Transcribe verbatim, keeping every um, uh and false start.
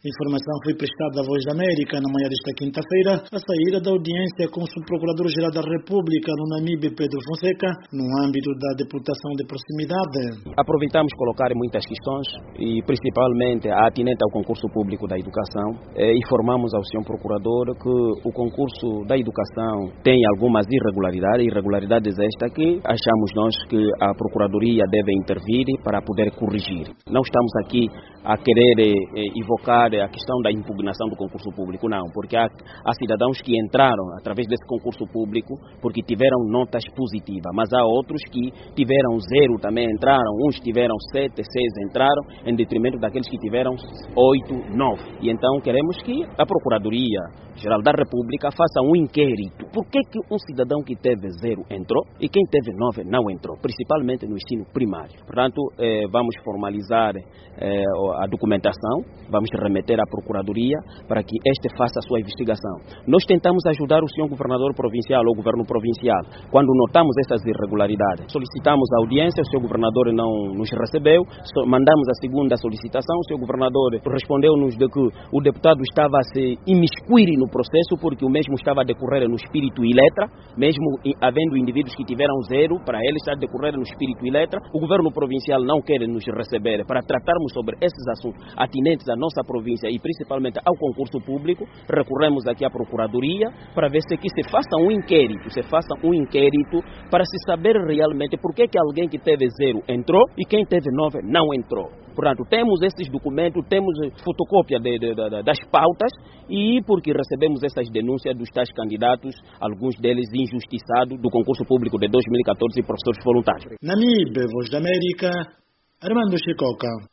Informação foi prestada à Voz da América na manhã desta quinta-feira, a saída da audiência com o Subprocurador-Geral da República no Namibe, Pedro Fonseca, no âmbito da deputação de proximidade. Aproveitamos colocar muitas questões e principalmente a atinente ao concurso público da educação. E informamos ao senhor Procurador que o concurso da educação tem algumas irregularidades, irregularidades esta que achamos nós que a Procuradoria deve intervir para poder corrigir. Não estamos aqui a querer eh, evocar a questão da impugnação do concurso público, não, porque há, há cidadãos que entraram através desse concurso público porque tiveram notas positivas, mas há outros que tiveram zero também entraram, uns tiveram sete, seis entraram, em detrimento daqueles que tiveram oito, nove. E então queremos que a Procuradoria Geral da República faça um inquérito. Por que que um cidadão que teve zero entrou e quem teve nove não entrou, principalmente no ensino primário? Portanto, eh, vamos formalizar eh, a documentação, vamos remeter à Procuradoria para que este faça a sua investigação. Nós tentamos ajudar o senhor Governador Provincial ou Governo Provincial quando notamos essas irregularidades. Solicitamos a audiência, o senhor Governador não nos recebeu, mandamos a segunda solicitação, o senhor Governador respondeu-nos de que o deputado estava a se imiscuir no processo porque o mesmo estava a decorrer no espírito e letra, mesmo havendo indivíduos que tiveram zero, para ele está a decorrer no espírito e letra. O Governo Provincial não quer nos receber para tratarmos sobre esses assuntos atinentes à nossa província e principalmente ao concurso público. Recorremos aqui à Procuradoria para ver se que se faça um inquérito, se faça um inquérito para se saber realmente por que que alguém que teve zero entrou e quem teve nove não entrou. Portanto, temos esses documentos, temos fotocópia de, de, de, das pautas e porque recebemos essas denúncias dos tais candidatos, alguns deles injustiçados, do concurso público de dois mil e quatorze, professores voluntários. Namibe, Voz da América, Armando Chicoca.